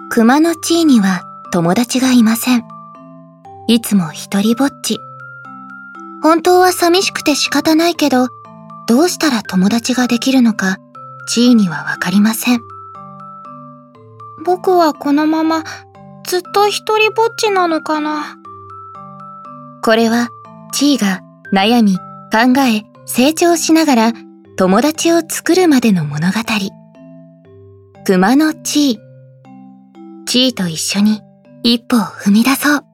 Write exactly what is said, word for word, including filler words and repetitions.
熊のチーには友達がいません。いつも一人ぼっち。本当は寂しくて仕方ないけど、どうしたら友達ができるのか、チーにはわかりません。 僕はこのままずっと一人ぼっちなのかな。 これはチーが悩み、考え、成長しながら友達を作るまでの物語。熊のチー。チーと一緒に一歩を踏み出そう。